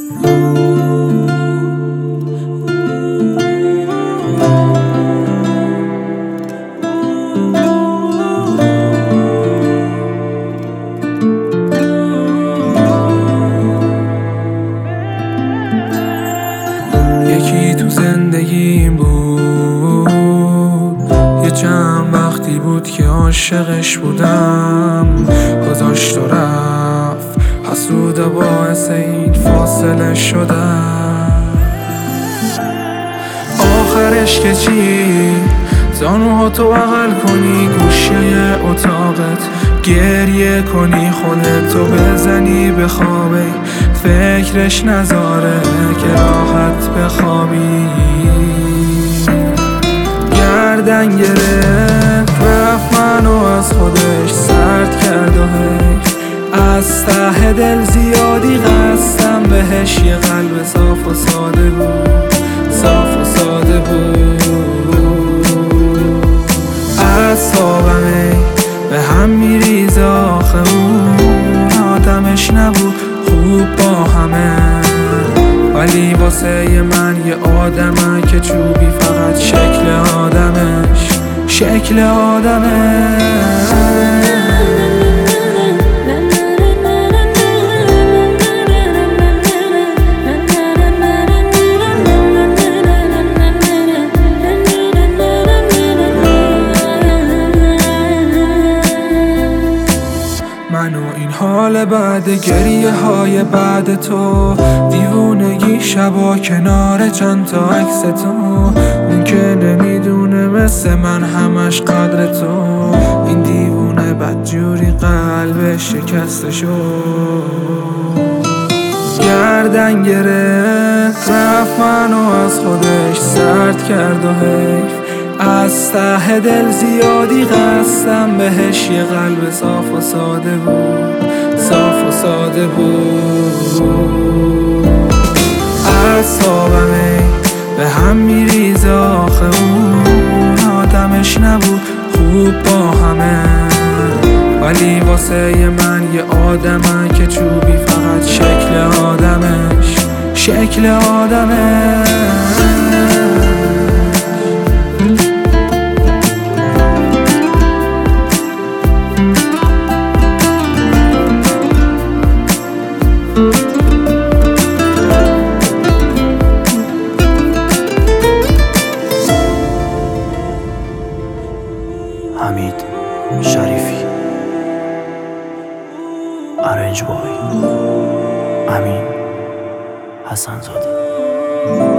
یکی تو زندگیم بود، یه چند وقتی بود که عاشقش بودم، گذاشت و رفت، حسود و باعث این فاصله شدم. آخرش که چی؟ زانوهاتو بغل کنی گوشه اتاقت، گریه کنی خودتو بزنی به خوابه، فکرش نذاره که راحت بخوابی. گردن گرفت رفت منو از خودش سرد کرد و حیف، از ته دل زیادی قسم بهش، یه قلب صاف و ساده بود، صاف و ساده بود. اعصابم به هم میریزه آخه اون آدمش نبود خوب با همه، ولی واسه من یه آدمه که چوبی، فقط شکل آدمش شکل آدمش. من و این حال بعد گریه های بعد تو، دیوونگی شبا کنار چند تا عکس تو، اون که نمیدونه مثل من همش قدر تو، این دیوونه بدجوری قلبش شکسته شد. گردن گرفت رفت منو از خودش سرد کرد و حیف، از ته دل زیادی قسم بهش، یه قلب صاف و ساده بود، صاف و ساده بود. اعصابم به هم میریزه آخه اون آدمش نبود خوب با همه، ولی واسه من یه آدمه که چوبی، فقط شکل آدمش شکل آدمش. حمید شریفی، ارنج بای امین حسن زاده.